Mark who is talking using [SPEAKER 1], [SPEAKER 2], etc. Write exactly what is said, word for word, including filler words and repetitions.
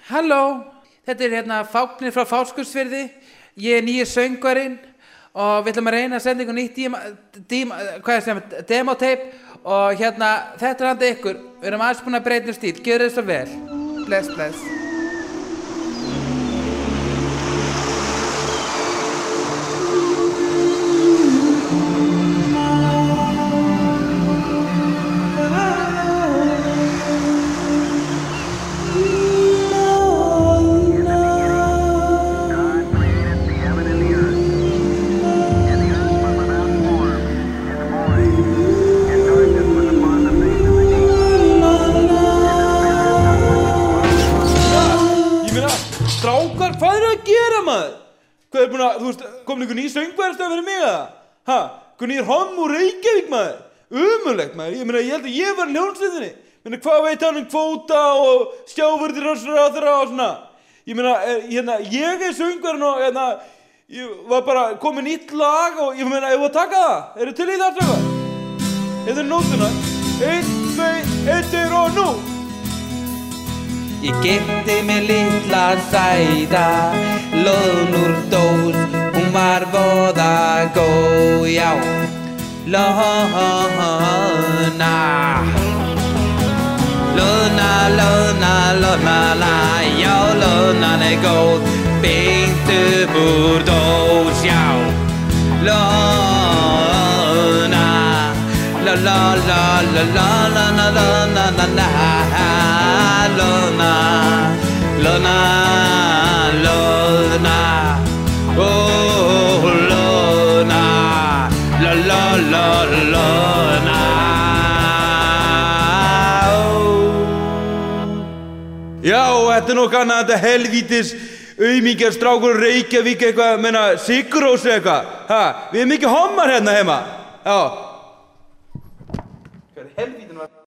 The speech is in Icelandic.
[SPEAKER 1] Halló, þetta er hérna Fáknir frá Fáskursfirði. Ég er nýi söngvarinn og við ætlum að reyna að senda ykkur nýtt díma, díma, hvað er sem, demotape og hérna, þetta er handa ykkur. Við erum aðeins búin að breyta um stíl, gjörðu þið svo vel. Bless, bless.
[SPEAKER 2] Strákar, hvað er að gera maður? Hvað er búin að, þú veist, komin ykkur ný söngvarastöð fyrir mig að? Ha? Ykkur nýr homm úr Reykjavík maður? Ömurlegt maður, ég meina, ég held að ég var hljómsveitinni. Ég meina, hvað veit hann um kvóta og sjávarútvegs og svona? Ég meina, hérna, ég er söngvarinn og, hérna, ég var bara komið nýtt lag og ég meina, ég var að taka það. Eru til í það, strákar? Þetta er nótuna. Einn, tvei, einn, tveir og nú!
[SPEAKER 1] Ég gifti mig litla sæta, loðn úr dós, hún var voða góð, já. Loðna, loðna, loðna, loðna, já, loðnan er góð, beint upp úr dós, já. Loðna, la la la la la la la la la la la. Lona, Lona, Lona, oh Lona, la la la Lona, oh.
[SPEAKER 2] Já, þetta er nokkuð annað, þetta helvítis aumingjar strákur Reykjavík eitthvað, meina Sigurós eitthvað, ha, við erum ekki hommar hérna heima, já. Hvað er helvítin var?